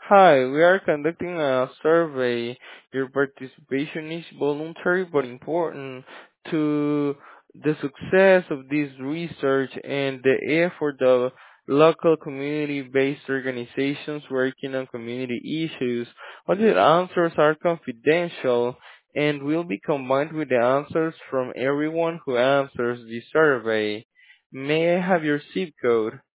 Hi, we are conducting a survey. Your participation is voluntary but important to the success of this research and the effort of local community-based organizations working on community issues. All the answers are confidential and will be combined with the answers from everyone who answers the survey. May I have your zip code?